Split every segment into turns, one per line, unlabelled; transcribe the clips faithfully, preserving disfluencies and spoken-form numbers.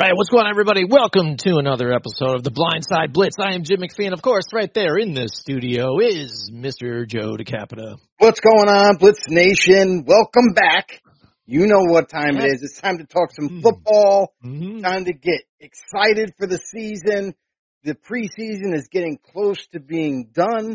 right, what's going on, everybody? Welcome to another episode of the Blindside Blitz. I am Jim McPhee. Of course, right there in this studio is Mister Joe DeCapita.
What's going on, Blitz Nation? Welcome back. You know what time
Yeah.
it is. It's time to talk some football.
Mm-hmm.
Time to get excited for the season. The preseason is getting close to being done,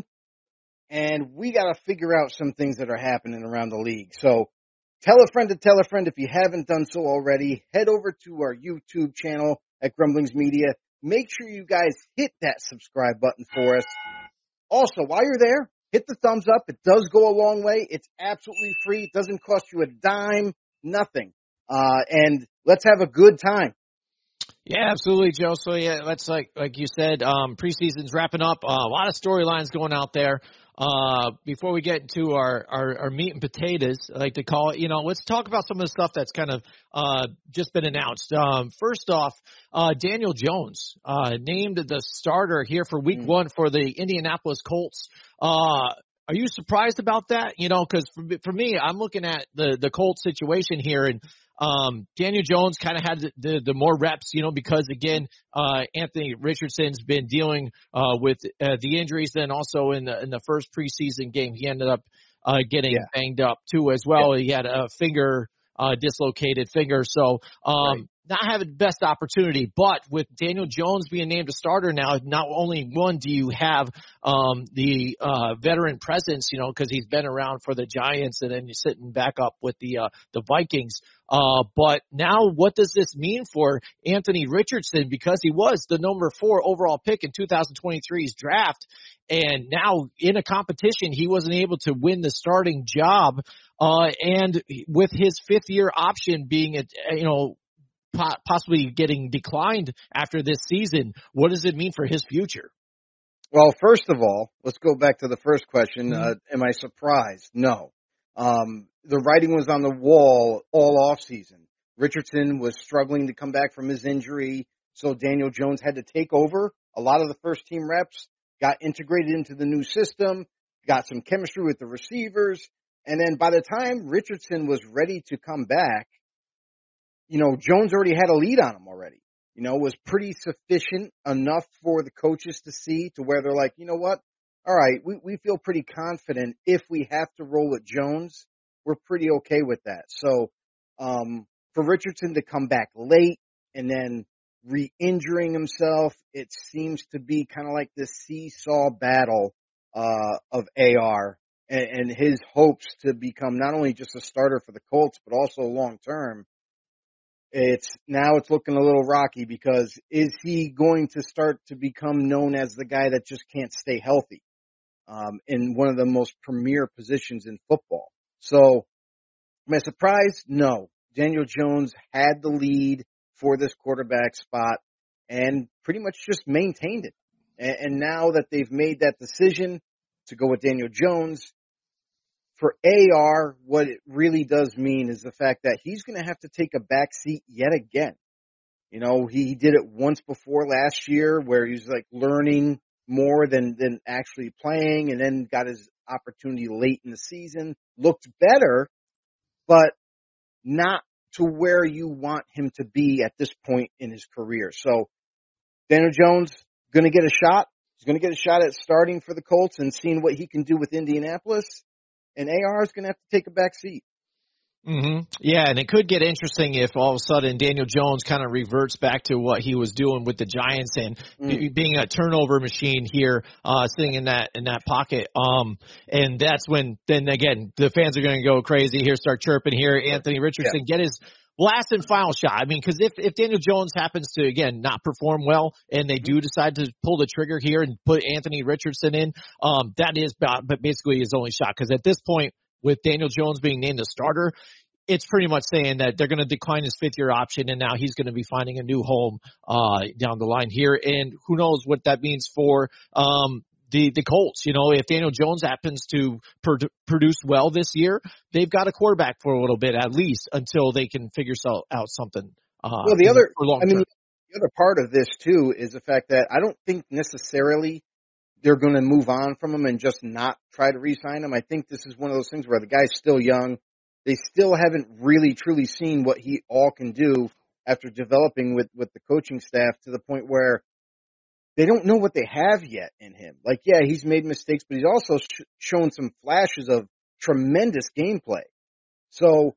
and we got to figure out some things that are happening around the league. So tell a friend to tell a friend if you haven't done so already. Head over to our YouTube channel at Grumblings Media. Make sure you guys hit that subscribe button for us. Also, while you're there, hit the thumbs up. It does go a long way. It's absolutely free. It doesn't cost you a dime, nothing. Uh, and let's have a good time.
Yeah, absolutely, Joe. So, yeah, that's like like you said, um, preseason's wrapping up. Uh, a lot of storylines going out there. Uh, before we get into our, our, our meat and potatoes, I like to call it, you know, let's talk about some of the stuff that's kind of uh, just been announced. Um, first off, uh, Daniel Jones uh, named the starter here for week mm. one for the Indianapolis Colts. Uh, are you surprised about that? You know, because for, for me, I'm looking at the, the Colts situation here, and Um, Daniel Jones kind of had the, the, the more reps, you know, because again, uh, Anthony Richardson's been dealing, uh, with, uh, the injuries. Then also in the, in the first preseason game, he ended up, uh, getting yeah. banged up too as well. Yeah. He had a finger, uh, dislocated finger. So, um, right. not having the best opportunity, but with Daniel Jones being named a starter now, not only one do you have, um, the, uh, veteran presence, you know, cause he's been around for the Giants and then you're sitting back up with the, uh, the Vikings. Uh, but now what does this mean for Anthony Richardson? Because he was the number four overall pick in two thousand twenty-three's draft. And now in a competition, he wasn't able to win the starting job. Uh, and with his fifth year option being, a, you know, po- possibly getting declined after this season, what does it mean for his future?
Well, first of all, let's go back to the first question. Mm-hmm. Uh, am I surprised? No. Um, the writing was on the wall all off season. Richardson was struggling to come back from his injury, so Daniel Jones had to take over a lot of the first team reps, got integrated into the new system, got some chemistry with the receivers, and then by the time Richardson was ready to come back, you know, Jones already had a lead on him already. You know, was pretty sufficient enough for the coaches to see to where they're like, you know what? All right, we, we feel pretty confident if we have to roll with Jones, we're pretty okay with that. So, um, for Richardson to come back late and then re-injuring himself, it seems to be kind of like this seesaw battle, uh, of A R and, and his hopes to become not only just a starter for the Colts, but also long term. It's now it's looking a little rocky because is he going to start to become known as the guy that just can't stay healthy? Um, in one of the most premier positions in football. So, am I surprised? No. Daniel Jones had the lead for this quarterback spot and pretty much just maintained it. And, and now that they've made that decision to go with Daniel Jones, for A R, what it really does mean is the fact that he's going to have to take a back seat yet again. You know, he did it once before last year where he's like learning more than, than actually playing, and then got his opportunity late in the season, looked better, but not to where you want him to be at this point in his career. So Daniel Jones going to get a shot. He's going to get a shot at starting for the Colts and seeing what he can do with Indianapolis, and A R is going to have to take a back seat.
Mm-hmm. Yeah, and it could get interesting if all of a sudden Daniel Jones kind of reverts back to what he was doing with the Giants and mm. b- being a turnover machine here, uh, sitting in that in that pocket. Um, and that's when then again the fans are going to go crazy here, start chirping here. Anthony Richardson yeah. get his last and final shot. I mean, because if if Daniel Jones happens to again not perform well and they do decide to pull the trigger here and put Anthony Richardson in, um, that is but basically his only shot. Because at this point, with Daniel Jones being named a starter, it's pretty much saying that they're going to decline his fifth year option and now he's going to be finding a new home, uh, down the line here. And who knows what that means for, um, the, the Colts. You know, if Daniel Jones happens to pro- produce well this year, they've got a quarterback for a little bit at least until they can figure so, out something. Uh,
well, the other, I mean, the other part of this too is the fact that I don't think necessarily they're going to move on from him and just not try to re-sign him. I think this is one of those things where the guy's still young. They still haven't really truly seen what he all can do. after developing with, with the coaching staff to the point where they don't know what they have yet in him. Like, yeah, he's made mistakes, but he's also sh- shown some flashes of tremendous gameplay. So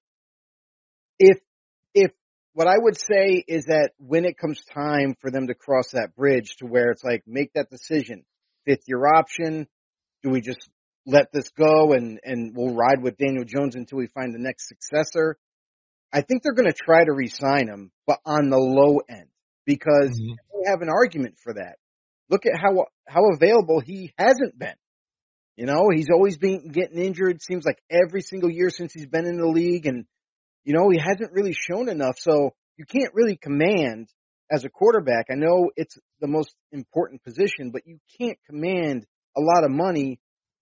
if, if what I would say is that when it comes time for them to cross that bridge to where it's like, make that decision, fifth year option, do we just let this go and, and we'll ride with Daniel Jones until we find the next successor? I think they're going to try to re-sign him, but on the low end, because
Mm-hmm.
they have an argument for that. Look at how, how available he hasn't been. You know, he's always been getting injured. Seems like every single year since he's been in the league, and, you know, he hasn't really shown enough. So you can't really command as a quarterback. I know it's the most important position, but you can't command a lot of money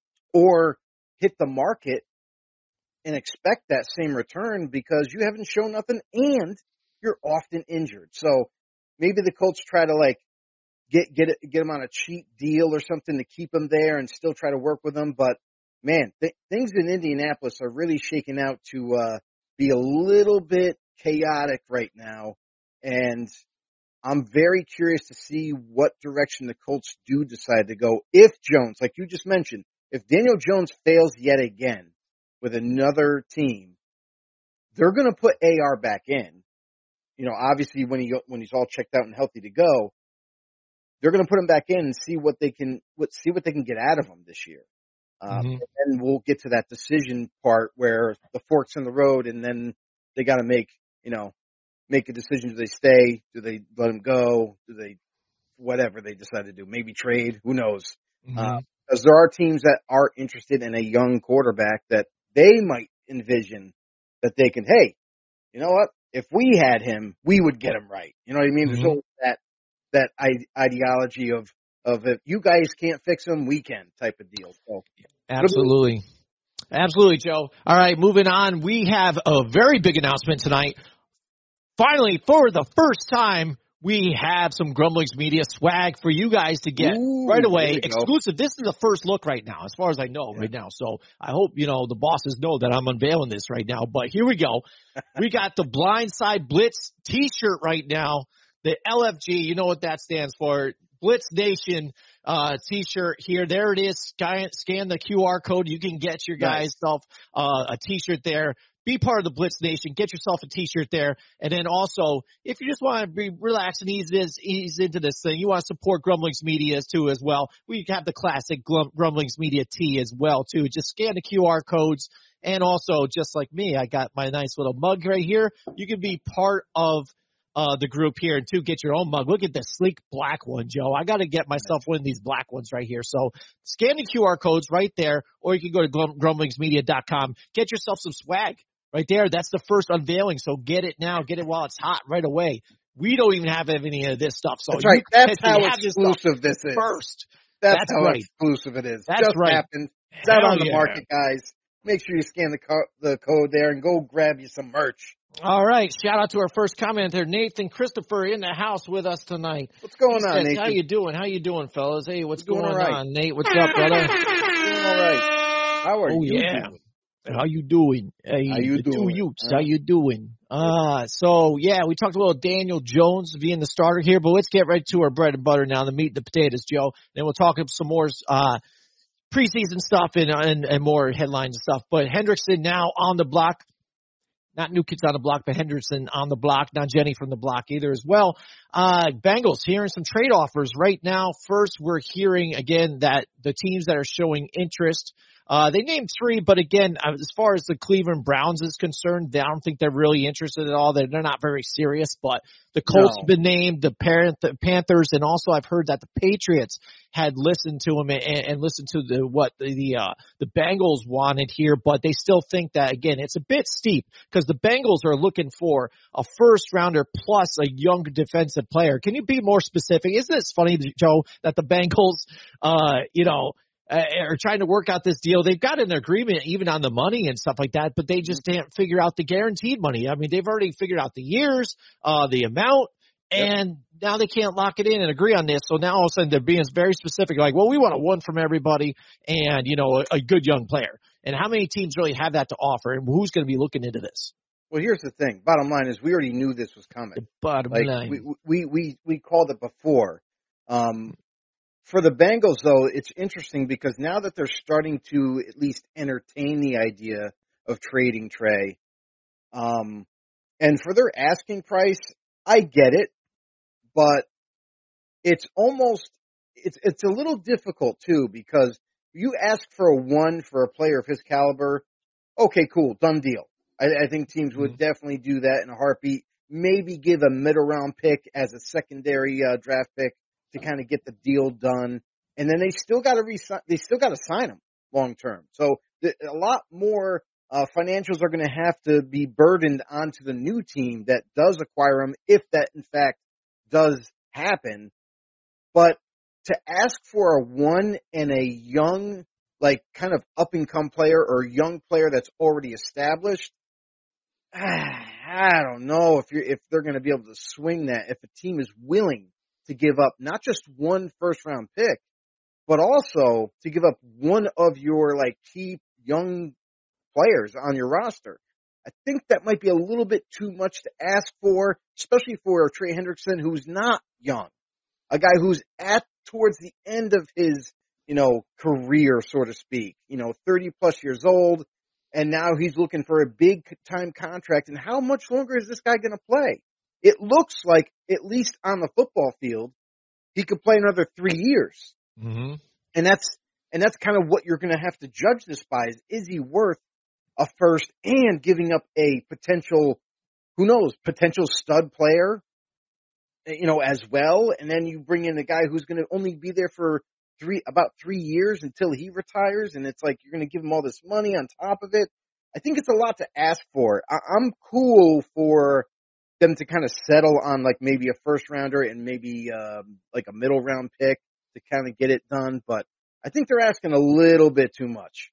or hit the market and expect that same return because you haven't shown nothing and you're often injured. So maybe the Colts try to like get, get it, get him on a cheap deal or something to keep him there and still try to work with him. But man, th- things in Indianapolis are really shaking out to, uh, be a little bit chaotic right now. And I'm very curious to see what direction the Colts do decide to go. If Jones, like you just mentioned, if Daniel Jones fails yet again with another team, they're going to put A R back in. You know, obviously when he when he's all checked out and healthy to go, they're going to put him back in and see what they can what see what they can get out of him this year. Um,
Mm-hmm.
and then we'll get to that decision part where the fork's in the road, and then they got to make you know make a decision. Do they stay? Do they let him go? Do they whatever they decide to do? Maybe trade? Who knows?
Mm-hmm.
Uh, because there are teams that are interested in a young quarterback that they might envision that they can, hey, you know what? If we had him, we would get him right. You know what I mean?
Mm-hmm.
There's always that, that ide- ideology of, of if you guys can't fix him, we can type of deal. So,
Absolutely. Absolutely, Joe. All right, moving on. We have a very big announcement tonight. Finally, for the first time, we have some Grumblings Media swag for you guys to get
Ooh,
right away.
go.
Exclusive. This is the first look right now, as far as I know yeah. right now. So I hope, you know, the bosses know that I'm unveiling this right now. But here we go. We got the Blindside Blitz t-shirt right now. The L F G, you know what that stands for. Blitz Nation uh, t-shirt here. There it is. Scan, scan the Q R code. You can get your guys nice. self uh, a t-shirt there. Be part of the Blitz Nation. Get yourself a t-shirt there. And then also, if you just want to be relaxed and ease, this, ease into this thing, you want to support Grumblings Media too as well. We have the classic Grumblings Media tee as well too. Just scan the Q R codes. And also, just like me, I got my nice little mug right here. You can be part of Uh, the group here and to get your own mug. Look at this sleek black one, Joe. I got to get myself one of these black ones right here. So scan the Q R codes right there, or you can go to grum- grumblings media dot com. Get yourself some swag right there. That's the first unveiling. So get it now. Get it while it's hot right away. We don't even have any of this stuff. So
that's right.
You
That's how exclusive this, this is.
First.
That's,
That's
how
right.
exclusive it is.
That's
Just
right.
happened. It's out
Hell
on the
yeah.
market, guys. Make sure you scan the, co- the code there and go grab you some merch.
All right. Shout out to our first commenter, Nathan Christopher, in the house with us tonight.
What's going
he
on,
says,
Nathan?
How you doing? How you doing, fellas? Hey, what's
doing
going
right.
on? Nate, what's up, brother?
Doing all right. How are
oh,
you
yeah.
doing?
How you doing? Hey,
how you
the
doing?
Two Utes,
huh?
How you doing? Uh, so, yeah, we talked about Daniel Jones being the starter here, but let's get right to our bread and butter now, the meat and the potatoes, Joe. Then we'll talk some more uh, preseason stuff and, and, and more headlines and stuff. But Hendrickson now on the block. Not New Kids on the Block, but Henderson on the block. Not Jenny from the block either as well. Uh, Bengals hearing some trade offers right now. First, we're hearing again that the teams that are showing interest, uh, they named three, but again, as far as the Cleveland Browns is concerned, I don't think they're really interested at all. They're, they're not very serious, but the Colts
No.
have been named, the, Parent, the Panthers, and also I've heard that the Patriots had listened to him and, and listened to the, what the, the, uh, the Bengals wanted here, but they still think that again, it's a bit steep because the Bengals are looking for a first rounder plus a young defensive player. Can you be more specific? Isn't this funny, Joe, that the Bengals, uh, you know, uh, are trying to work out this deal? They've got an agreement even on the money and stuff like that, but they just can't figure out the guaranteed money. I mean, they've already figured out the years, uh, the amount, and yep. now they can't lock it in and agree on this. So now all of a sudden they're being very specific, like, well, we want a one from everybody and, you know, a, a good young player. And how many teams really have that to offer, and who's going to be looking into this?
Well, here's the thing. Bottom line is we already knew this was coming.
The bottom
Like
line.
we we we we called it before. Um, for the Bengals, though, it's interesting because now that they're starting to at least entertain the idea of trading Trey, um, and for their asking price, I get it, but it's almost it's it's a little difficult too because you ask for a one for a player of his caliber. Okay, cool, done deal. I, I think teams would
Mhm.
definitely do that in a heartbeat. Maybe give a middle round pick as a secondary uh, draft pick to kind of get the deal done, and then they still got to re they still got to sign him long term. So the, a lot more uh, financials are going to have to be burdened onto the new team that does acquire him, if that in fact does happen. But to ask for a one and a young, like kind of up and come player or young player that's already established, I don't know if you're if they're going to be able to swing that. If a team is willing to give up not just one first round pick, but also to give up one of your like key young players on your roster. I think that might be a little bit too much to ask for, especially for Trey Hendrickson, who's not young. A guy who's at towards the end of his, you know, career, so to speak, you know, thirty plus years old. And now he's looking for a big time contract. And how much longer is this guy going to play? It looks like, at least on the football field, he could play another three years.
Mm-hmm.
And that's, and that's kind of what you're going to have to judge this by is, is he worth a first and giving up a potential, who knows, potential stud player, you know, as well. And then you bring in a guy who's going to only be there for three, about three years until he retires. And it's like, you're going to give him all this money on top of it. I think it's a lot to ask for. I, I'm cool for them to kind of settle on like maybe a first rounder and maybe um, like a middle round pick to kind of get it done. But I think they're asking a little bit too much.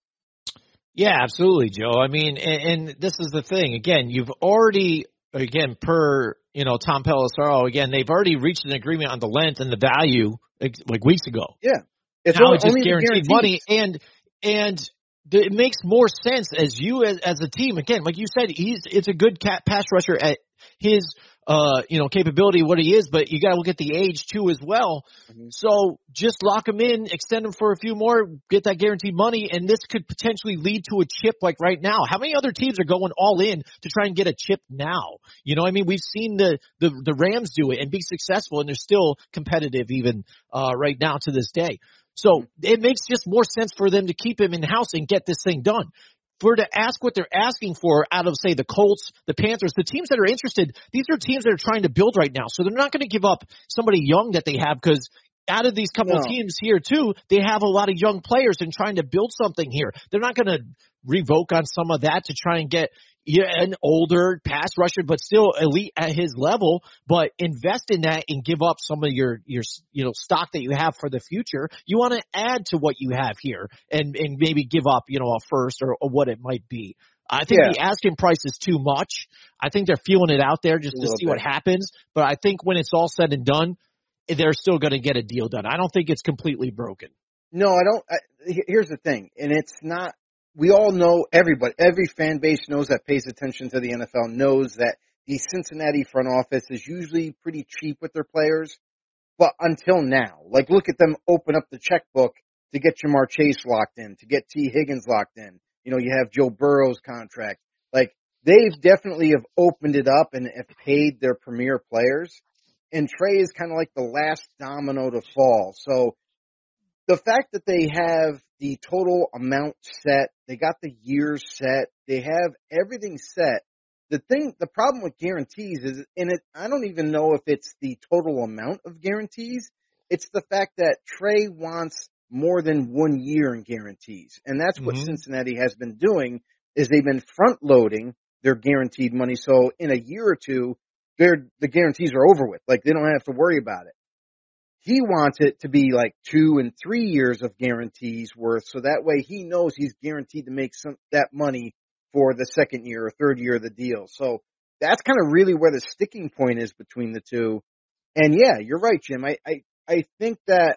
Yeah, absolutely, Joe. I mean, and, and this is the thing. Again, you've already, again, per, you know, Tom Pelissero, again, they've already reached an agreement on the length and the value like, like weeks ago.
Yeah. It's
now
only,
it's just
only
guaranteed money. And, and the, it makes more sense as you, as, as a team. Again, like you said, he's, it's a good cat pass rusher at his, uh, you know, capability, what he is, but you got to look at the age too as well. Mm-hmm. So just lock him in, extend him for a few more, get that guaranteed money, and this could potentially lead to a chip like right now. How many other teams are going all in to try and get a chip now? You know what I mean? We've seen the, the, the Rams do it and be successful, and they're still competitive even, uh, right now to this day. So it makes just more sense for them to keep him in-house and get this thing done. For to ask what they're asking for out of, say, the Colts, the Panthers, the teams that are interested, these are teams that are trying to build right now. So they're not going to give up somebody young that they have because out of these couple
no.
of teams here, too, they have a lot of young players and trying to build something here. They're not going to revoke on some of that to try and get yeah, an older pass rusher, but still elite at his level, but invest in that and give up some of your, your, you know, stock that you have for the future. You want to add to what you have here and, and maybe give up, you know, a first or, or what it might be. I think yeah. the asking price is too much. I think they're feeling it out there just to see bit. what happens. But I think when it's all said and done, they're still going to get a deal done. I don't think it's completely broken.
No, I don't. I, here's the thing. And it's not, we all know, everybody, every fan base knows that pays attention to the N F L knows that the Cincinnati front office is usually pretty cheap with their players. But until now, like look at them open up the checkbook to get Jamar Chase locked in, to get T. Higgins locked in. You know, you have Joe Burrow's contract. Like they've definitely have opened it up and have paid their premier players. And Trey is kind of like the last domino to fall. So the fact that they have the total amount set, they got the years set, they have everything set. The thing, the problem with guarantees is, and it, I don't even know if it's the total amount of guarantees. It's the fact that Trey wants more than one year in guarantees. And that's what mm-hmm. Cincinnati has been doing is they've been front loading their guaranteed money. So in a year or two, they're, the guarantees are over with. Like they don't have to worry about it. He wants it to be like two and three years of guarantees worth. So that way he knows he's guaranteed to make some, that money for the second year or third year of the deal. So that's kind of really where the sticking point is between the two. And yeah, you're right, Jim. I, I, I think that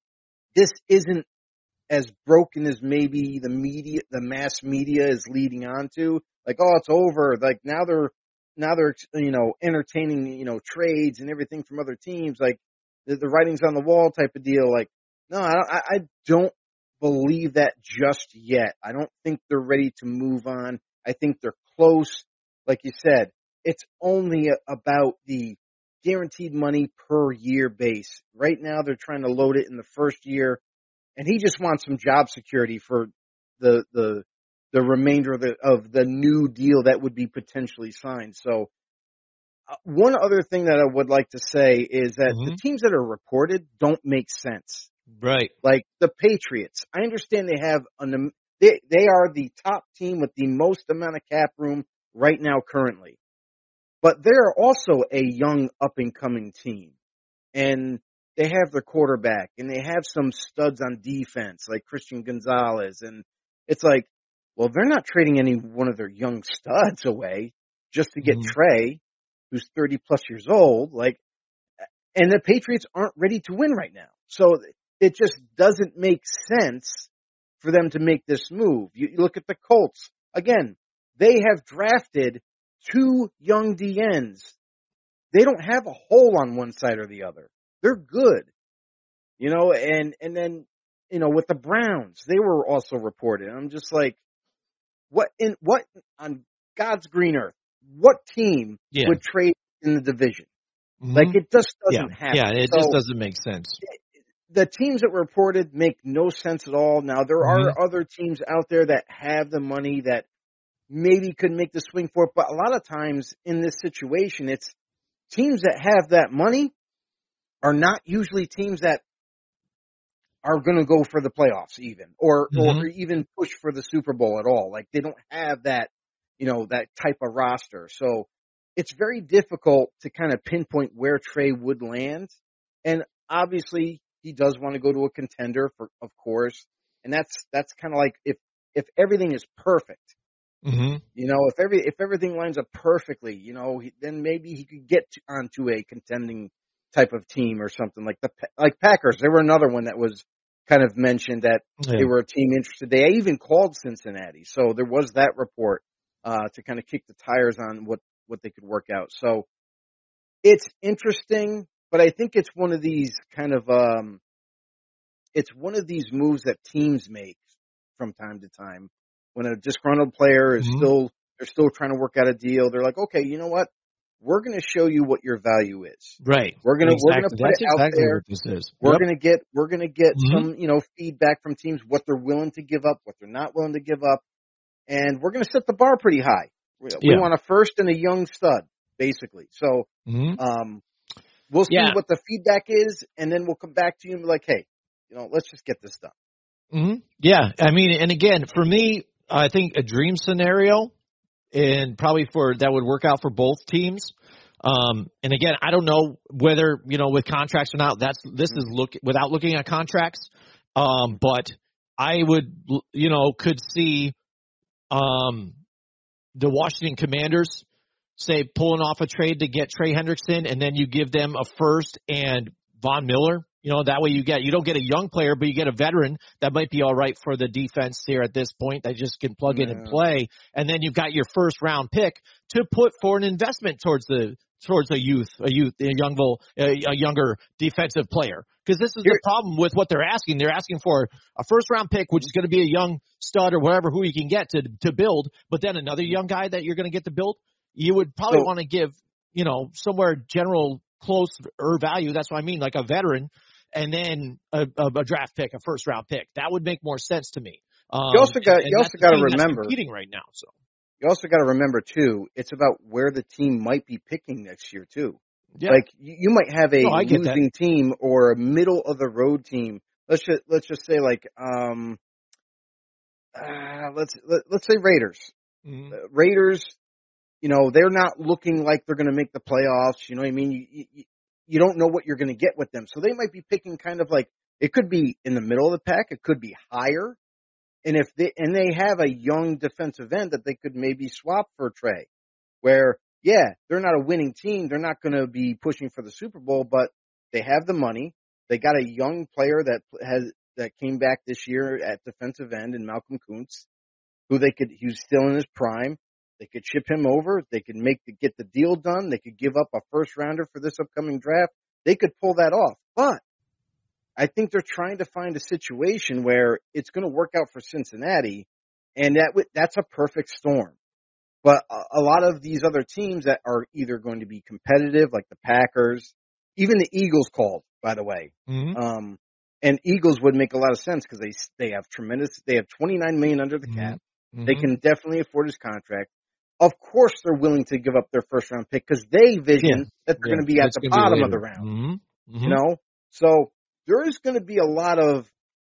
this isn't as broken as maybe the media, the mass media is leading on to. like, oh, it's over. Like now they're now they're you know entertaining you know trades and everything from other teams. Like the, the writing's on the wall type of deal. Like no, I don't, I, I don't believe that just yet. I don't think they're ready to move on. I think they're close. Like you said, it's only a, about the guaranteed money per year base. Right now, they're trying to load it in the first year, and he just wants some job security for the the the remainder of the of the new deal that would be potentially signed. So, uh, one other thing that I would like to say is that
Mm-hmm.
the teams that are reported don't make sense.
Right.
Like the Patriots, I understand they have an they they are the top team with the most amount of cap room right now currently. But they're also a young up and coming team. And they have their quarterback and they have some studs on defense like Christian Gonzalez, and it's like, well, they're not trading any one of their young studs away just to get
Mhm.
Trey, who's thirty plus years old, like and the Patriots aren't ready to win right now. So it just doesn't make sense for them to make this move. You, you look at the Colts. Again, they have drafted two young D Ns. They don't have a hole on one side or the other. They're good. You know, and, and then, you know, with the Browns, they were also reported. I'm just like, what in, what on God's green earth, what team
Yeah.
would trade in the division?
Mhm.
Like it just
Yeah.
doesn't happen.
Yeah. It
So
just doesn't make sense.
the teams that were reported make no sense at all. Now there
Mhm.
are other teams out there that have the money that maybe could make the swing for it, but a lot of times in this situation, it's teams that have that money are not usually teams that are going to go for the playoffs even, or,
Mhm.
or even push for the Super Bowl at all. Like they don't have that, you know, that type of roster. So it's very difficult to kind of pinpoint where Trey would land. And obviously he does want to go to a contender for, of course. And that's, that's kind of like if, if everything is perfect,
Mhm.
you know, if every, if everything lines up perfectly, you know, he, then maybe he could get to, onto a contending type of team or something like the, like Packers. They were another one that was kind of mentioned that
Yeah.
they were a team interested. They even called Cincinnati. So there was that report, uh, to kind of kick the tires on what, what they could work out. So it's interesting, but I think it's one of these kind of, um, it's one of these moves that teams make from time to time when a disgruntled player is
Mhm.
still, they're still trying to work out a deal. They're like, okay, you know what? We're going to show you what your value is.
Right.
We're going to, we're going to
Exactly.
put
That's
it out
exactly
there.
what this is.
We're
Yep.
going to get, we're going to get
Mhm.
some, you know, feedback from teams, what they're willing to give up, what they're not willing to give up. And we're going to set the bar pretty high. We, we
Yeah.
want a first and a young stud, basically. So,
Mhm.
um, we'll see
Yeah.
what the feedback is, and then we'll come back to you and be like, hey, you know, let's just get this done.
Mhm. Yeah. I mean, and again, for me, I think a dream scenario, and probably for that would work out for both teams. Um, and again, I don't know whether, you know, with contracts or not, that's, this is look without looking at contracts. Um, but I would, you know, could see, um, the Washington Commanders say pulling off a trade to get Trey Hendrickson, and then you give them a first and Von Miller. You know, that way you get, you don't get a young player, but you get a veteran that might be all right for the defense here at this point. They just can plug in and
Yeah.
play. And then you've got your first round pick to put for an investment towards the, towards a youth, a youth, a young, a, a younger defensive player. Because this is the
Here-
problem with what they're asking. They're asking for a first round pick, which is going to be a young stud or whatever who you can get to, to build, but then another young guy that you're going to get to build. You would probably
So-
want to give, you know, somewhere general close or value. That's what I mean, like a veteran, and then a, a, a draft pick, a first round pick. That would make more sense to me. Um,
You also got-
and, and
you
that's
also
the
gotta
team that's
remember-
competing right now. So
You also got to remember too, it's about where the team might be picking next year too.
yeah,
Like you, you might have a
No, I get that.
losing team or a middle of the road team. Let's just let's just say like um, uh, let's let, let's say Raiders.
Mhm.
Uh, Raiders, you know, they're not looking like they're going to make the playoffs. You know what I mean? You, you, you don't know what you're going to get with them. So they might be picking kind of like, it could be in the middle of the pack. It could be higher. And if they, and they have a young defensive end that they could maybe swap for Trey, where, yeah, they're not a winning team. They're not going to be pushing for the Super Bowl, but they have the money. They got a young player that has, that came back this year at defensive end in Malcolm Kuntz, who they could, he's still in his prime. They could ship him over. They could make the, get the deal done. They could give up a first rounder for this upcoming draft. They could pull that off. But I think they're trying to find a situation where it's going to work out for Cincinnati, and that that's a perfect storm. But a, a lot of these other teams that are either going to be competitive, like the Packers, even the Eagles called, by the way.
Mm-hmm.
Um, and Eagles would make a lot of sense because they they have tremendous. They have twenty-nine million dollars under the cap.
Mm-hmm.
They can definitely afford his contract. Of course, they're willing to give up their first round pick because they vision
Yeah.
that they're
Yeah.
going to be at
It's
the
gonna be
bottom
later.
of the round.
Mm-hmm. Mm-hmm.
You know, so there is going to be a lot of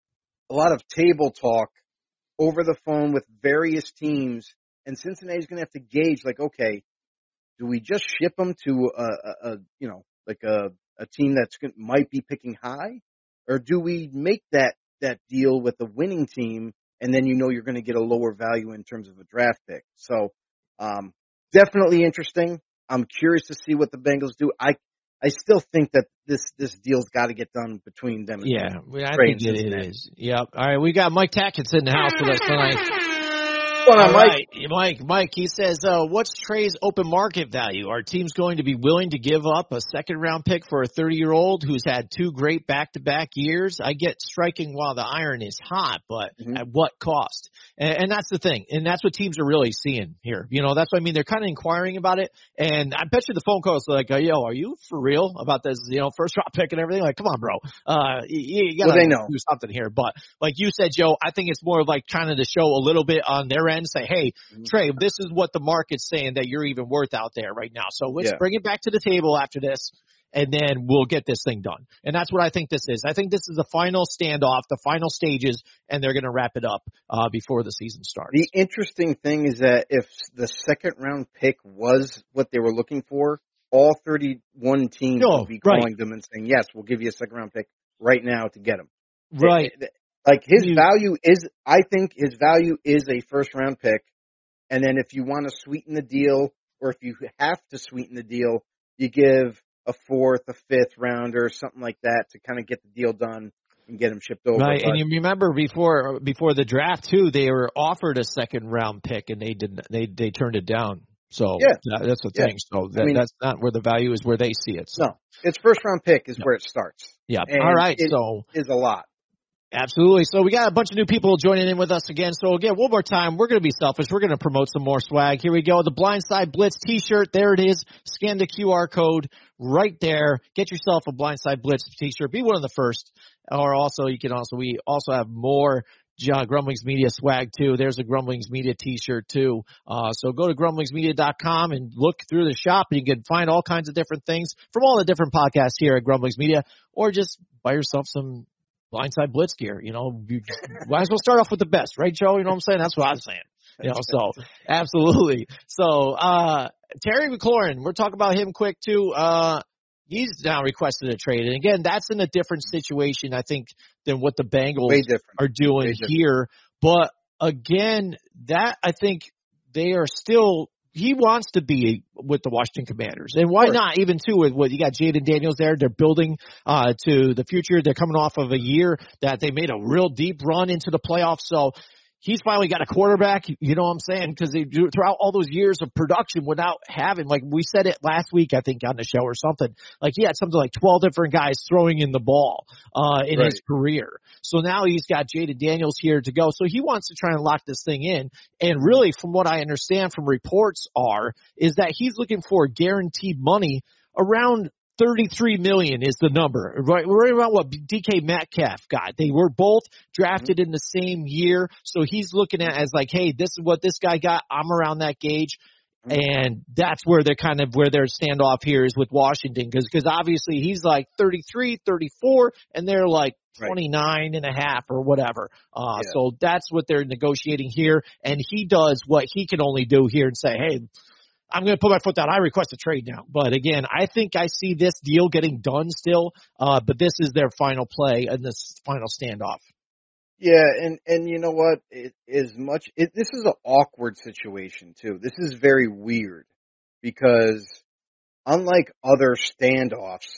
a lot of table talk over the phone with various teams, and Cincinnati's going to have to gauge, like, okay, do we just ship them to a, a, a you know, like a a team that's going might be picking high, or do we make that that deal with the winning team, and then you know you're going to get a lower value in terms of a draft pick? So, um, definitely interesting. I'm curious to see what the Bengals do. I I still think that this this deal's got to get done between them.
Yeah,
and
I
Trey
think
and
it
Cincinnati.
is. Yep. All right, we got Mike Tackett in the house with us tonight.
What's going on,
All
Mike?
right, Mike. Mike, he says, uh, what's Trey's open market value? Are teams going to be willing to give up a second round pick for a thirty-year-old who's had two great back-to-back years? I get striking while the iron is hot, but
Mm-hmm.
at what cost? And, and that's the thing. And that's what teams are really seeing here. You know, that's what I mean. They're kind of inquiring about it. And I bet you the phone calls are like, uh, yo, are you for real about this, you know, first round pick and everything? Like, come on, bro. Uh, you, you gotta
Well, they know.
do something here. But like you said, Joe, I think it's more of like kind of to show a little bit on their end, say, hey,
Mm-hmm.
Trey, this is what the market's saying that you're even worth out there right now. So let's
Yeah.
bring it back to the table after this, and then we'll get this thing done. And that's what I think this is. I think this is the final standoff, the final stages, and they're going to wrap it up uh, before the season starts.
The interesting thing is that if the second round pick was what they were looking for, all thirty-one teams
No,
would be calling
right.
them and saying, yes, we'll give you a second round pick right now to get him.
Right.
It- it- like his
You-
value is, I think his value is a first round pick. And then if you want to sweeten the deal, or if you have to sweeten the deal, you give a fourth, a fifth rounder, something like that to kind of get the deal done and get him shipped over.
Right,
But,
and you remember before before the draft too, they were offered a second round pick and they didn't. They they turned it down. So
Yeah.
that, that's the
Yeah.
thing. So that,
I mean-
that's not where the value is, where they see it. So,
no, it's first round pick is
No.
where it starts.
yeah.
And
All right.
it
So
is a lot.
absolutely. So we got a bunch of new people joining in with us again. So again, one more time, we're going to be selfish. We're going to promote some more swag. Here we go. The Blindside Blitz t-shirt. There it is. Scan the Q R code right there. Get yourself a Blindside Blitz t-shirt. Be one of the first. Or also, you can also, we also have more John Grumblings Media swag too. There's a Grumblings Media t-shirt too. Uh, so go to grumblings media dot com and look through the shop, and you can find all kinds of different things from all the different podcasts here at Grumblings Media, or just buy yourself some Blindside Blitz gear. You know, you might as well start off with the best, right, Joe? You know what I'm saying? That's what I'm saying. You know, so absolutely. So, uh, Terry McLaurin, we're talking about him quick too. Uh, he's now requested a trade. And again, that's in a different situation, I think, than what the Bengals
Way different.
are doing
Way different.
here. But again, that I think they are still, he wants to be with the Washington Commanders. And why
Of course.
not? Even too with what you got Jaden Daniels there. They're building uh to the future. They're coming off of a year that they made a real deep run into the playoffs. So he's finally got a quarterback, you know what I'm saying? Because they do throughout all those years of production without having, like we said it last week, I think on the show or something, like he had something like twelve different guys throwing in the ball, uh, in
Right.
his career. So now he's got Jaden Daniels here to go. So he wants to try and lock this thing in. And really, from what I understand from reports are, is that he's looking for guaranteed money around thirty-three million is the number, right? We're right around what D K Metcalf got. They were both drafted in the same year. So he's looking at as like, hey, this is what this guy got. I'm around that gauge. And that's where they're kind of where their standoff here is with Washington. Cause, cause obviously he's like thirty-three, thirty-four, and they're like twenty-nine and a half or whatever. Uh,
Yeah.
so that's what they're negotiating here. And he does what he can only do here and say, hey, I'm going to put my foot down. I request a trade now. But again, I think I see this deal getting done still. Uh, but this is their final play and this final standoff.
Yeah, and, and you know what? It is much. It, this is an awkward situation too. This is very weird because unlike other standoffs,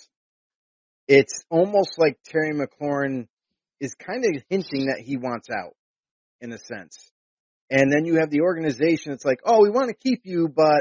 it's almost like Terry McLaurin is kind of hinting that he wants out in a sense. And then you have the organization. It's like, oh, we want to keep you, but,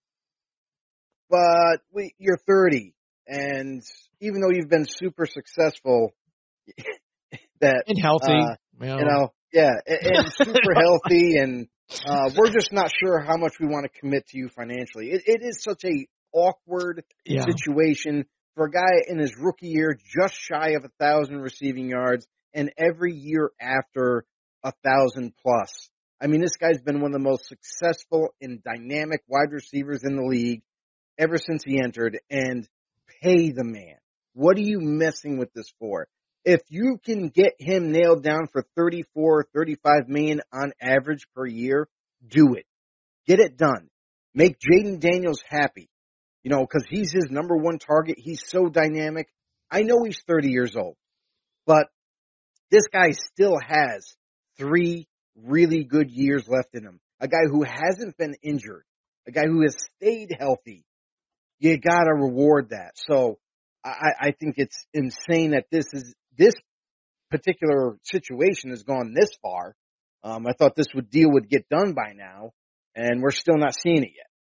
but we, you're thirty. And even though you've been super successful, that,
and healthy,
uh, you know, you know yeah, and, and super healthy. And, uh, we're just not sure how much we want to commit to you financially. It, it is such a awkward yeah. situation for a guy in his rookie year, just shy of a thousand receiving yards, and every year after a thousand plus. I mean, this guy's been one of the most successful and dynamic wide receivers in the league ever since he entered, and pay the man. What are you messing with this for? If you can get him nailed down for thirty-four, thirty-five million on average per year, do it. Get it done. Make Jaden Daniels happy. You know, because he's his number one target. He's so dynamic. I know he's thirty years old, but this guy still has three really good years left in him. A guy who hasn't been injured. A guy who has stayed healthy. You gotta reward that. So I, I think it's insane that this is this particular situation has gone this far. Um, I thought this would deal would get done by now, and we're still not seeing it yet.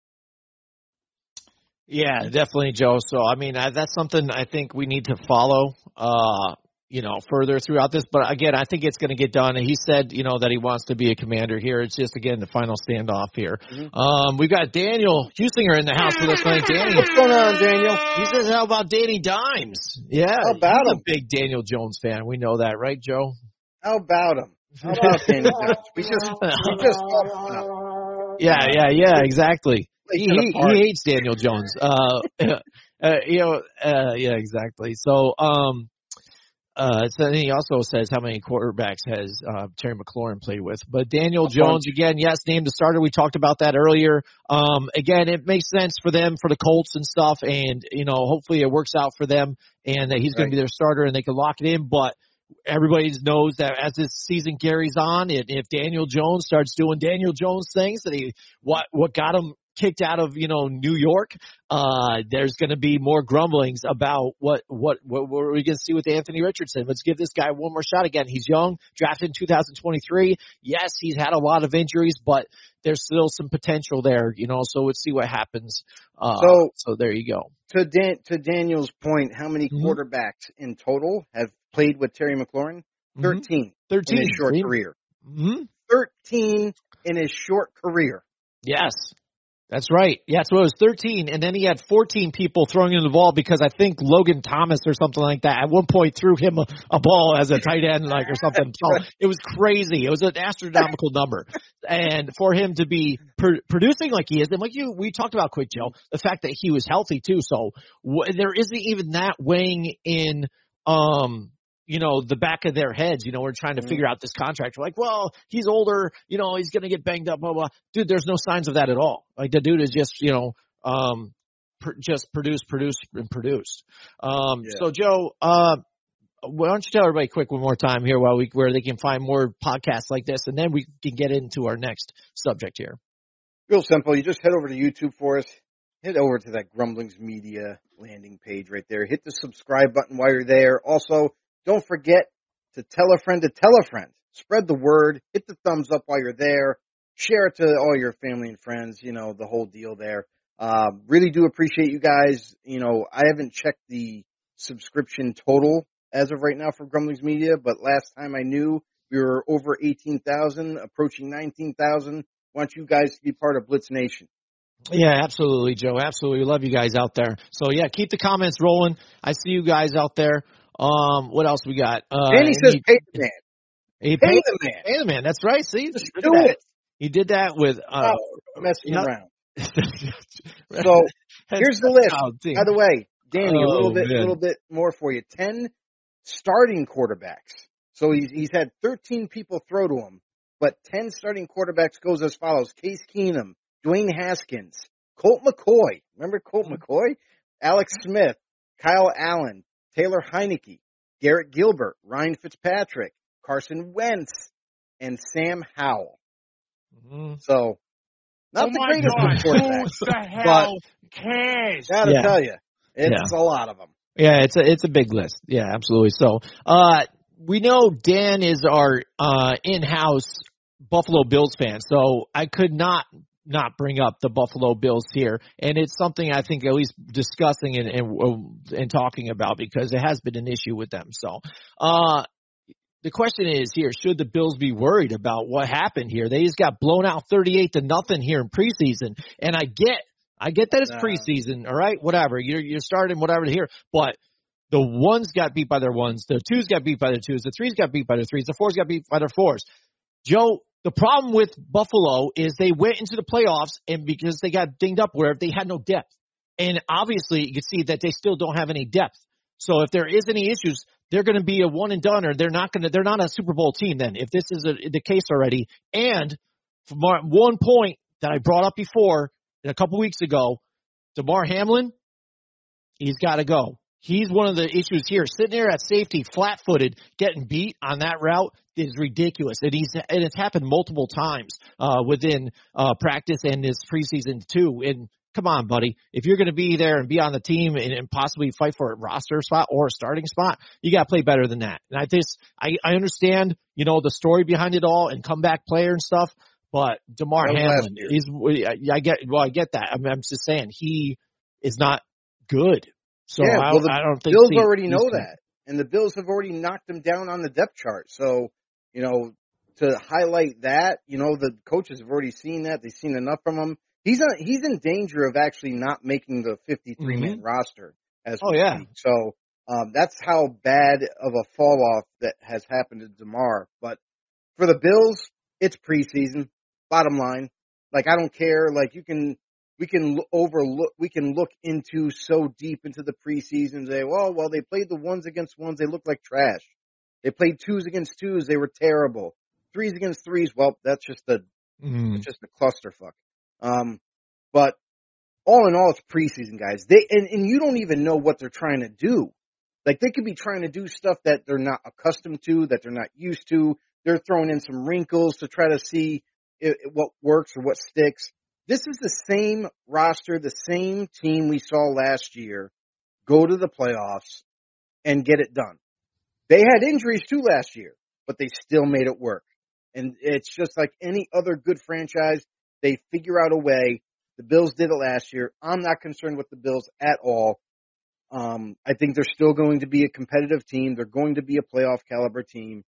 Yeah, definitely, Joe. So, I mean, I, that's something I think we need to follow, uh, you know, further throughout this. But again, I think it's going to get done. And he said, you know, that he wants to be a commander here. It's just, again, the final standoff here. Mm-hmm. Um, we've got Daniel Husinger in the house with us tonight. Danny.
What's going on, Daniel?
He says, how about Danny Dimes? Yeah.
How about
he's
him?
a big Daniel Jones fan. We know that, right, Joe?
How about him? How about Danny Dimes? We just, we just
Yeah, yeah, yeah, exactly. He, he, he hates Daniel Jones. Uh, uh, you know, uh, yeah, exactly. So, um, uh, so he also says how many quarterbacks has uh, Terry McLaurin played with. But Daniel Jones, again, yes, named the starter. We talked about that earlier. Um, again, it makes sense for them, for the Colts and stuff, and, you know, hopefully it works out for them and that he's going to be their starter and they can lock it in. But everybody knows that as this season carries on, and if Daniel Jones starts doing Daniel Jones things, that he what what got him kicked out of, you know, New York, uh, there's going to be more grumblings about what, what, what, what are we going to see with Anthony Richardson. Let's give this guy one more shot again. He's young, drafted in two thousand twenty-three. Yes, he's had a lot of injuries, but there's still some potential there, you know, so let's see what happens. Uh, so, so there you go.
To Dan, to Daniel's point, how many mm-hmm. quarterbacks in total have played with Terry McLaurin? thirteen. Mm-hmm. thirteen. In his short Dream. career.
Mm-hmm.
thirteen in his short career.
Yes. That's right. Yeah, so it was thirteen, and then he had fourteen people throwing him the ball because I think Logan Thomas or something like that at one point threw him a, a ball as a tight end, like, or something. So it was crazy. It was an astronomical number. And for him to be pr- producing like he is, and like you, we talked about Quick Joe, the fact that he was healthy too. So w- there isn't even that weighing in, um, you know, the back of their heads. You know, we're trying to figure out this contract. We're like, well, he's older, you know, he's going to get banged up, blah, blah. Dude, there's no signs of that at all. Like, the dude is just, you know, um, pr- just produce, produce, and produce. Um, yeah. So, Joe, uh, why don't you tell everybody quick one more time here while we, where they can find more podcasts like this, and then we can get into our next subject here.
Real simple. You just head over to YouTube for us. Head over to that Grumblings Media landing page right there. Hit the subscribe button while you're there. Also, don't forget to tell a friend to tell a friend. Spread the word. Hit the thumbs up while you're there. Share it to all your family and friends, you know, the whole deal there. Uh, really do appreciate you guys. You know, I haven't checked the subscription total as of right now for Grumblings Media, but last time I knew we were over eighteen thousand, approaching nineteen thousand. Want you guys to be part of Blitz Nation.
Yeah, absolutely, Joe. Absolutely. We love you guys out there. So, yeah, keep the comments rolling. I see you guys out there. Um, what else we got? Uh,
Danny says, pay the man.
He
pay
paid,
the man.
Pay the man. That's right. See,
just do that. it.
He did that with uh,
oh, messing
yeah.
around. So here's the list. By the way, Danny, oh, a little bit, a little bit more for you. Ten starting quarterbacks. So he's he's had thirteen people throw to him, but ten starting quarterbacks goes as follows: Case Keenum, Dwayne Haskins, Colt McCoy. Remember Colt mm-hmm. McCoy? Alex Smith, Kyle Allen, Taylor Heineke, Garrett Gilbert, Ryan Fitzpatrick, Carson Wentz, and Sam Howell. Mm-hmm. So, not
oh
the greatest
God,
of quarterbacks,
who the hell cares?
Gotta
yeah.
tell you, it's
yeah.
a lot of them.
Yeah, it's a it's a big list. Yeah, absolutely. So, uh, we know Dan is our uh, in-house Buffalo Bills fan, so I could not not bring up the Buffalo Bills here, and it's something I think at least discussing and and, and talking about because it has been an issue with them. So, uh, the question is here: should the Bills be worried about what happened here? They just got blown out thirty-eight to nothing here in preseason, and I get, I get that it's
Nah.
preseason, all right, whatever. You're you're starting whatever here, but the ones got beat by their ones, the twos got beat by their twos, the threes got beat by their threes, the fours got beat by their fours. Joe, the problem with Buffalo is they went into the playoffs, and because they got dinged up where they had no depth. And obviously, you can see that they still don't have any depth. So if there is any issues, they're going to be a one and done, or they're not going to. They're not a Super Bowl team then. If this is a, the case already, and from one point that I brought up before a couple weeks ago, Damar Hamlin, he's got to go. He's one of the issues here. Sitting there at safety, flat-footed, getting beat on that route is ridiculous. And he's and it's happened multiple times uh, within uh, practice and this preseason too. And come on, buddy, if you're going to be there and be on the team and, and possibly fight for a roster spot or a starting spot, you got to play better than that. And I just I, I understand, you know, the story behind it all and comeback player and stuff. But Damar Hamlin is I get well, I get that. I mean, I'm just saying he is not good. So
yeah,
I,
well, the
I don't think
Bills
the,
already know that, and the Bills have already knocked him down on the depth chart. So, you know, to highlight that, you know, the coaches have already seen that. They've seen enough from him. He's a, he's in danger of actually not making the fifty-three man mm-hmm. roster. As
oh yeah.
Speak. So um, that's how bad of a fall off that has happened to Damar. But for the Bills, it's preseason. Bottom line, like I don't care. Like you can. We can overlook, we can look into so deep into the preseason and say, well, well, they played the ones against ones. They looked like trash. They played twos against twos. They were terrible. Threes against threes. Well, that's just a,
mm.
it's just a clusterfuck. Um, but all in all, it's preseason, guys. They, and, and you don't even know what they're trying to do. Like they could be trying to do stuff that they're not accustomed to, that they're not used to. They're throwing in some wrinkles to try to see if, what works or what sticks. This is the same roster, the same team we saw last year go to the playoffs and get it done. They had injuries too last year, but they still made it work. And it's just like any other good franchise. They figure out a way. The Bills did it last year. I'm not concerned with the Bills at all. Um, I think they're still going to be a competitive team. They're going to be a playoff caliber team.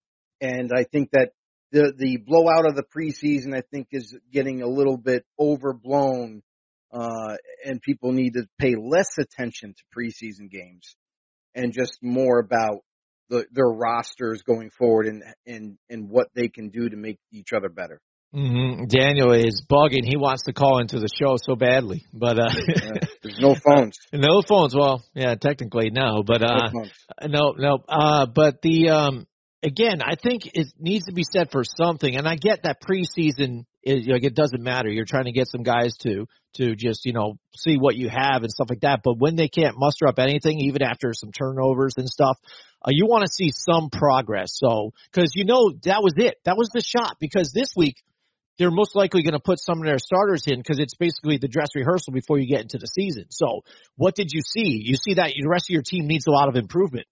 And I think that The the blowout of the preseason, I think, is getting a little bit overblown, uh, and people need to pay less attention to preseason games and just more about the, their rosters going forward and, and, and what they can do to make each other better.
Mm-hmm. Daniel is bugging. He wants to call into the show so badly, but uh,
yeah, there's no phones.
no phones. Well, yeah, technically no, but uh, no, no. Uh, but the um. Again, I think it needs to be said for something, and I get that preseason is like it doesn't matter. You're trying to get some guys to to just you know see what you have and stuff like that. But when they can't muster up anything, even after some turnovers and stuff, uh, you want to see some progress. So because you know that was it, that was the shot. Because this week they're most likely going to put some of their starters in because it's basically the dress rehearsal before you get into the season. So what did you see? You see that the rest of your team needs a lot of improvement.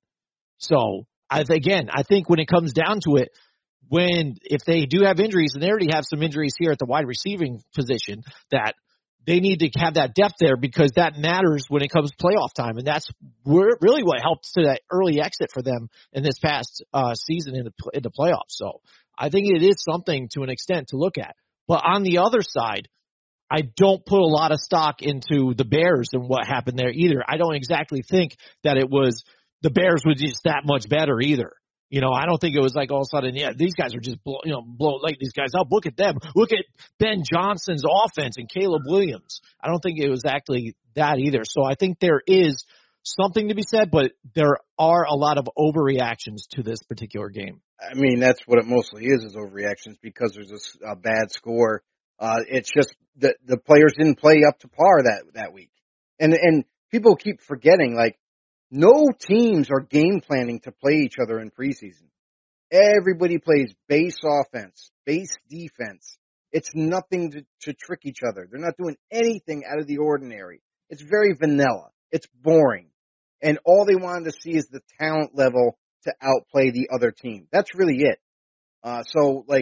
So. I, again, I think when it comes down to it, when if they do have injuries, and they already have some injuries here at the wide receiving position, that they need to have that depth there because that matters when it comes to playoff time, and that's really what helped to that early exit for them in this past uh, season in the, in the playoffs. So I think it is something to an extent to look at. But on the other side, I don't put a lot of stock into the Bears and what happened there either. I don't exactly think that it was – the Bears were just that much better either. You know, I don't think it was like all of a sudden, yeah, these guys are just, blow, you know, blow like these guys up. Look at them. Look at Ben Johnson's offense and Caleb Williams. I don't think it was actually that either. So I think there is something to be said, but there are a lot of overreactions to this particular game.
I mean, that's what it mostly is, is overreactions because there's a, a bad score. Uh, it's just that the players didn't play up to par that, that week. And, and people keep forgetting, like, no teams are game planning to play each other in preseason. Everybody plays base offense, base defense. It's nothing to, to trick each other. They're not doing anything out of the ordinary. It's very vanilla. It's boring. And all they wanted to see is the talent level to outplay the other team. That's really it. Uh, so, like,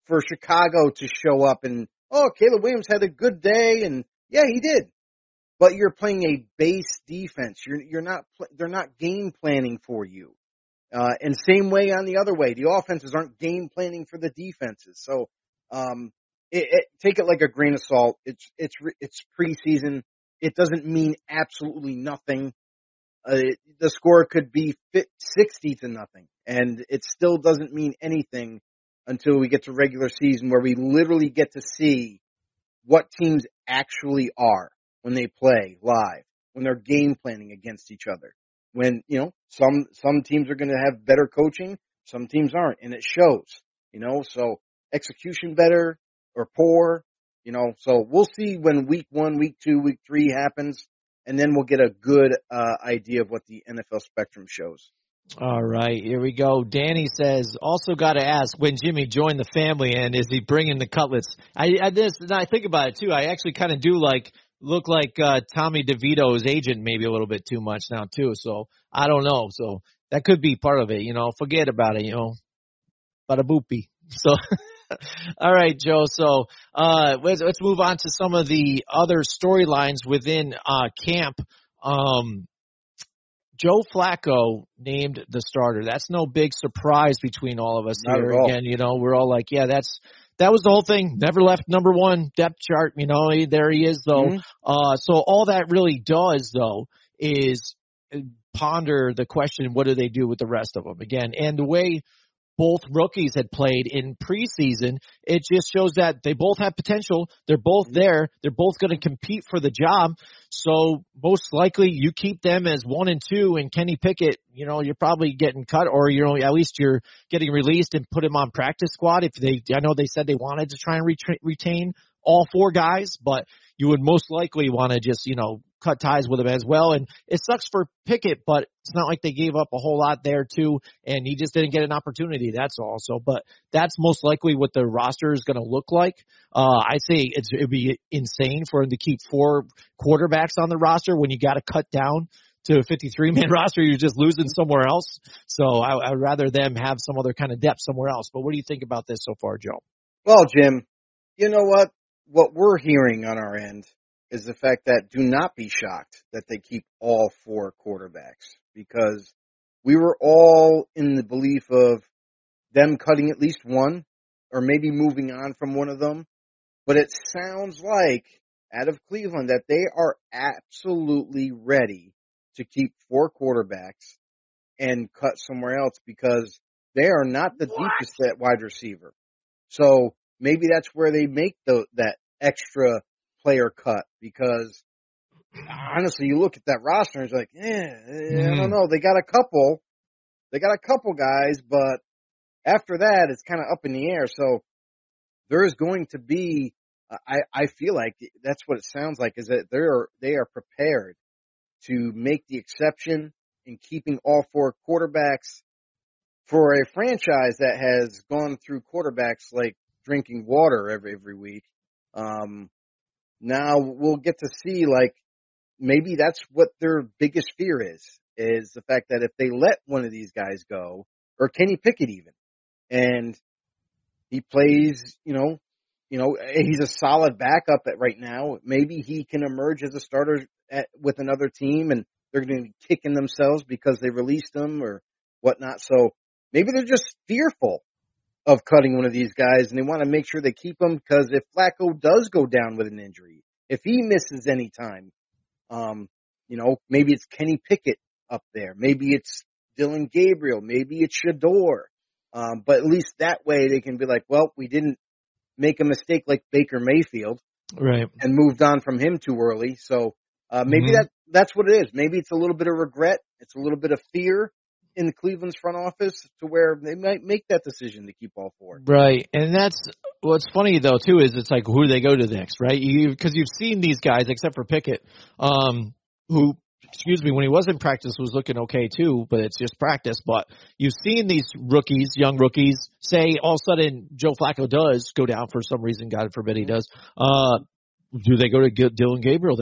for Chicago to show up and, oh, Caleb Williams had a good day, and yeah, he did. But you're playing a base defense. You're you're not. They're not game planning for you. Uh, and same way on the other way, the offenses aren't game planning for the defenses. So, um, it, it, take it like a grain of salt. It's it's it's preseason. It doesn't mean absolutely nothing. Uh, it, the score could be sixty to nothing, and it still doesn't mean anything until we get to regular season, where we literally get to see what teams actually are when they play live, when they're game planning against each other. When, you know, some, some teams are going to have better coaching, some teams aren't, and it shows, you know, so execution better or poor, you know, so we'll see when week one, week two, week three happens, and then we'll get a good, uh, idea of what the N F L spectrum shows.
All right, here we go. Danny says, also got to ask when Jimmy joined the family, and is he bringing the cutlets? I, I this, and I think about it too. I actually kind of do like look like uh, Tommy DeVito's agent maybe a little bit too much now too. So I don't know. So that could be part of it. You know, forget about it. You know, bada boopy. So. All right, Joe. So uh, let's, let's move on to some of the other storylines within uh, camp. Um, Joe Flacco named the starter. That's no big surprise between all of us
Not
here.
at all.
Again, you know, we're all like, yeah, that's that was the whole thing. Never left number one depth chart. You know, he, there he is, though.
Mm-hmm.
Uh, so all that really does, though, is ponder the question: what do they do with the rest of them? Again, and the way both rookies had played in preseason, it just shows that they both have potential. They're both there. They're both going to compete for the job. So most likely you keep them as one and two, and Kenny Pickett, you know, you're probably getting cut, or, you know, at least you're getting released and put him on practice squad. If they, I know they said they wanted to try and retra- retain all four guys, but you would most likely want to just, you know, cut ties with him as well. And it sucks for Pickett, but it's not like they gave up a whole lot there too, and he just didn't get an opportunity. That's all. So, but that's most likely what the roster is going to look like. Uh, I say it's, it'd be insane for him to keep four quarterbacks on the roster when you got to cut down to a fifty-three man roster. You're just losing somewhere else. So I, I'd rather them have some other kind of depth somewhere else. But what do you think about this so far, Joe?
Well, Jim, you know what? What we're hearing on our end is the fact that do not be shocked that they keep all four quarterbacks, because we were all in the belief of them cutting at least one or maybe moving on from one of them. But it sounds like out of Cleveland that they are absolutely ready to keep four quarterbacks and cut somewhere else, because they are not the what? deepest at wide receiver. So maybe that's where they make the, that extra player cut, because honestly, you look at that roster and it's like, eh, mm. I don't know. They got a couple, they got a couple guys, but after that, it's kind of up in the air. So there is going to be, I, I feel like that's what it sounds like, is that they're, they are prepared to make the exception in keeping all four quarterbacks for a franchise that has gone through quarterbacks like drinking water every, every week. Um, now we'll get to see, like, maybe that's what their biggest fear is, is the fact that if they let one of these guys go, or Kenny Pickett even, and he plays, you know, you know, he's a solid backup at right now, maybe he can emerge as a starter at, with another team, and they're going to be kicking themselves because they released him or whatnot. So maybe they're just fearful of cutting one of these guys, and they want to make sure they keep him, because if Flacco does go down with an injury, if he misses any time, um, you know, maybe it's Kenny Pickett up there, maybe it's Dylan Gabriel, maybe it's Shador, um, but at least that way they can be like, well, we didn't make a mistake like Baker Mayfield,
right,
and moved on from him too early. So uh, maybe mm-hmm. that that's what it is. Maybe it's a little bit of regret, it's a little bit of fear in Cleveland's front office, to where they might make that decision to keep all four.
Right. And that's what's funny, though, too, is it's like, who do they go to next, right? Because you, you've seen these guys, except for Pickett, um, who, excuse me, when he was in practice was looking okay, too, but it's just practice. But you've seen these rookies, young rookies, say all of a sudden Joe Flacco does go down for some reason, God forbid he does. Uh, do they go to Dylan Gabriel then?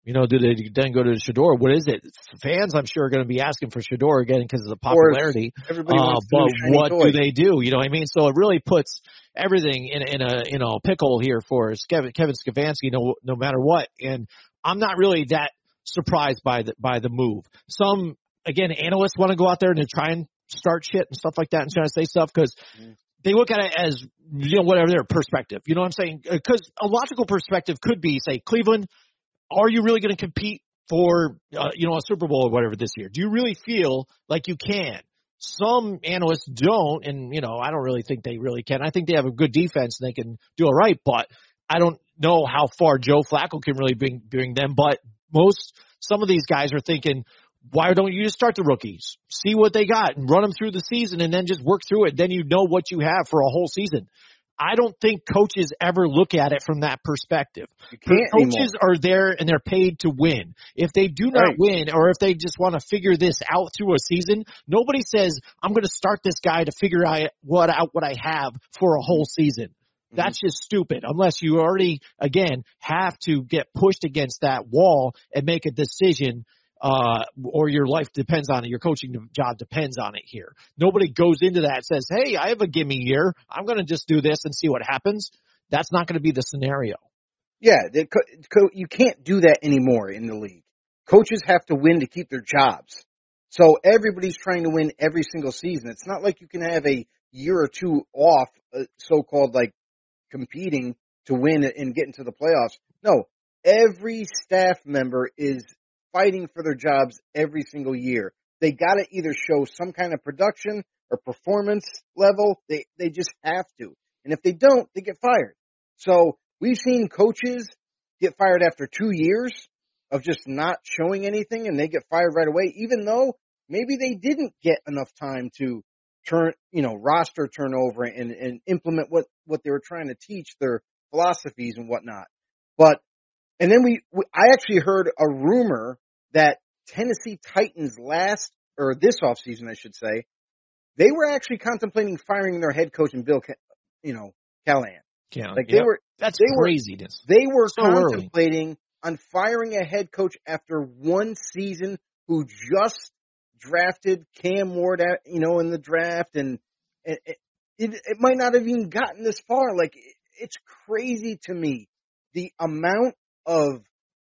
You know, do they then go to Shedeur? What is it? Fans, I'm sure, are going to be asking for Shedeur again because of the popularity.
Everybody wants
uh, but what
toy.
do they do? You know what I mean? So it really puts everything in, in a in a pickle here for Kevin, Kevin Stefanski, no no matter what. And I'm not really that surprised by the by the move. Some again, analysts want to go out there and try and start shit and stuff like that and try to say stuff because mm. they look at it as, you know, whatever their perspective. You know what I'm saying? Because a logical perspective could be, say, Cleveland, are you really going to compete for, uh, you know, a Super Bowl or whatever this year? Do you really feel like you can? Some analysts don't, and, you know, I don't really think they really can. I think they have a good defense and they can do it right, but I don't know how far Joe Flacco can really bring, bring them. But most, some of these guys are thinking, why don't you just start the rookies, see what they got, and run them through the season and then just work through it? Then you know what you have for a whole season. I don't think coaches ever look at it from that perspective.
You can't
coaches
anymore.
are there and they're paid to win. If they do not
right.
win, or if they just want to figure this out through a season, nobody says, I'm going to start this guy to figure out what out what I have for a whole season. Mm-hmm. That's just stupid. Unless you already, again, have to get pushed against that wall and make a decision. Uh, or your life depends on it. Your coaching job depends on it here. Nobody goes into that and says, hey, I have a gimme year. I'm going to just do this and see what happens. That's not going to be the scenario.
Yeah, they, co- co- you can't do that anymore in the league. Coaches have to win to keep their jobs. So everybody's trying to win every single season. It's not like you can have a year or two off, uh, so-called like competing to win and get into the playoffs. No, every staff member is fighting for their jobs every single year. They got to either show some kind of production or performance level. They they just have to. And if they don't, they get fired. So we've seen coaches get fired after two years of just not showing anything, and they get fired right away, even though maybe they didn't get enough time to turn, you know, roster turnover and, and implement what, what they were trying to teach, their philosophies and whatnot. But And then we, we, I actually heard a rumor that Tennessee Titans last, or this offseason, I should say, they were actually contemplating firing their head coach and Bill, you know, Callahan.
Callahan.
Like they
yep.
were,
that's
they
craziness.
Were, they were
so
contemplating
early.
on firing a head coach after one season who just drafted Cam Ward, at, you know, in the draft, and it, it, it might not have even gotten this far. Like it, it's crazy to me the amount of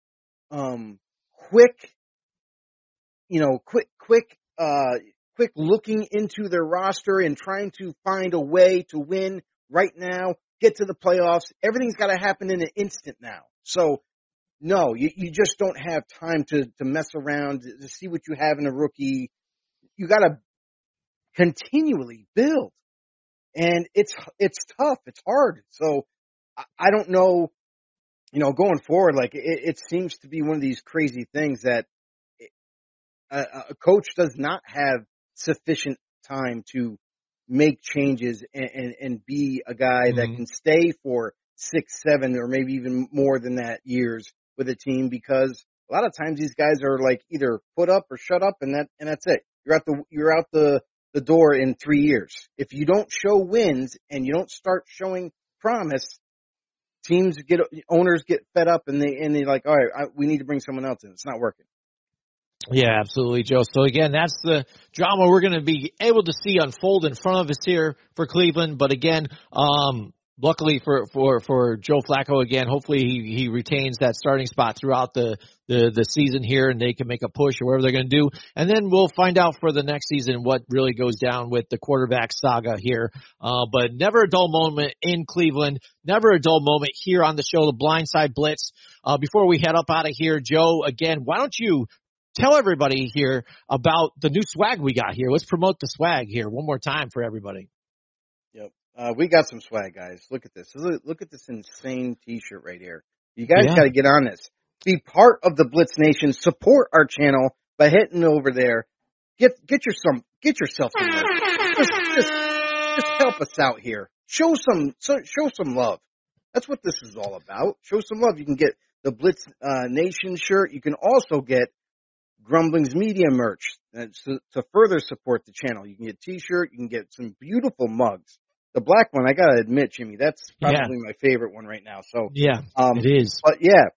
um quick, you know, quick, quick, uh, quick looking into their roster and trying to find a way to win right now, get to the playoffs. Everything's got to happen in an instant now. So, no, you, you just don't have time to, to mess around, to see what you have in a rookie. You got to continually build. And it's, it's tough. It's hard. So, I, I don't know. You know, going forward, like it, it seems to be one of these crazy things that a, a coach does not have sufficient time to make changes and, and, and be a guy mm-hmm. that can stay for six, seven, or maybe even more than that years with a team, because a lot of times these guys are like either put up or shut up, and that and that's it. You're out the you're out the the door in three years if you don't show wins and you don't start showing promise. Teams get, owners get fed up, and they and they like, all right, I, we need to bring someone else in. It's not working.
Yeah, absolutely, Joe. So again, that's the drama we're going to be able to see unfold in front of us here for Cleveland. But again, um, luckily for, for, for Joe Flacco, again, hopefully he, he retains that starting spot throughout the, the, the season here, and they can make a push or whatever they're going to do. And then we'll find out for the next season what really goes down with the quarterback saga here. Uh, but never a dull moment in Cleveland, never a dull moment here on the show, the Blindside Blitz. Uh, before we head up out of here, Joe, again, why don't you tell everybody here about the new swag we got here. Let's promote the swag here one more time for everybody.
Yep. Uh, we got some swag, guys. Look at this. Look, look at this insane t-shirt right here. You guys yeah. got to get on this. Be part of the Blitz Nation. Support our channel by heading over there. Get, get your some, get yourself some love. Just, just, just help us out here. Show some, so, show some love. That's what this is all about. Show some love. You can get the Blitz uh, Nation shirt. You can also get Grumblings Media merch uh, to, to further support the channel. You can get a t-shirt. You can get some beautiful mugs. The black one, I gotta admit, Jimmy, that's probably yeah. my favorite one right now. So
yeah,
um,
it is.
But yeah,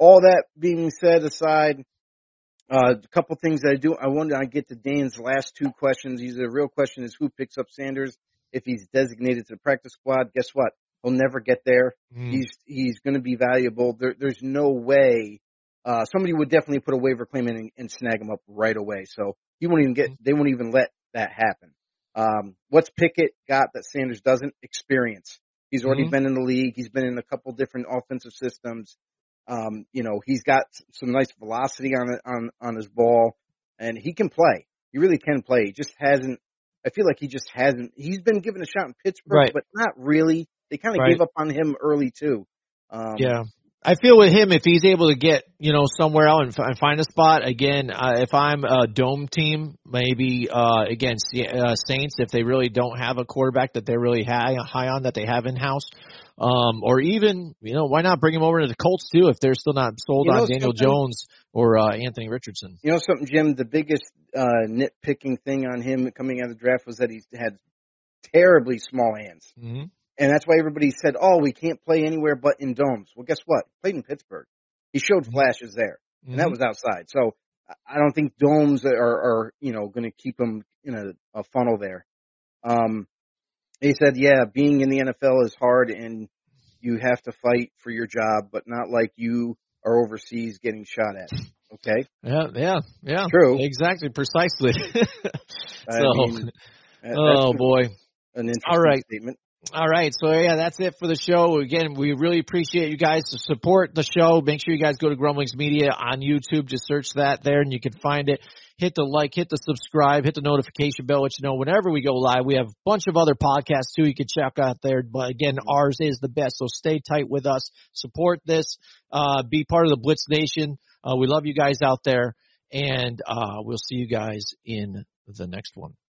all that being said aside, uh, a couple things that I do. I wanted to get to Dane's last two questions. These are the real question: is who picks up Sanders if he's designated to the practice squad? Guess what? He'll never get there. Mm. He's he's going to be valuable. There, there's no way. Uh, somebody would definitely put a waiver claim in and, and snag him up right away. So he won't even get. They won't even let that happen. Um, what's Pickett got that Sanders doesn't? Experience. He's already mm-hmm. been in the league. He's been in a couple different offensive systems. Um, you know, he's got some nice velocity on it, on on his ball, and he can play. He really can play. He just hasn't. I feel like he just hasn't. He's been given a shot in Pittsburgh,
right.
but not really. They kind of
right.
gave up on him early too. Um,
yeah. I feel with him, if he's able to get, you know, somewhere out and, f- and find a spot, again, uh, if I'm a dome team, maybe uh, against uh, Saints, if they really don't have a quarterback that they're really high, high on that they have in-house, um, or even, you know, why not bring him over to the Colts too if they're still not sold you know on Daniel Jones or uh, Anthony Richardson?
You know something, Jim? The biggest uh, nitpicking thing on him coming out of the draft was that he had terribly small hands.
Mm-hmm.
And that's why everybody said, oh, we can't play anywhere but in domes. Well, guess what? He played in Pittsburgh. He showed flashes there, and mm-hmm. that was outside. So I don't think domes are, are you know, going to keep him in a, a funnel there. Um, he said, yeah, being in the N F L is hard, and you have to fight for your job, but not like you are overseas getting shot at. Okay?
Yeah, yeah, yeah.
True.
Exactly, precisely.
I
so,
mean,
oh, boy.
An interesting
All right.
statement.
All right, so yeah, that's it for the show. Again, we really appreciate you guys to support the show. Make sure you guys go to Grumblings Media on YouTube. Just search that there, and you can find it. Hit the like, hit the subscribe, hit the notification bell, let you know whenever we go live. We have a bunch of other podcasts, too, you can check out there. But, again, ours is the best, so stay tight with us. Support this. Uh, be part of the Blitz Nation. Uh, we love you guys out there, and uh, we'll see you guys in the next one.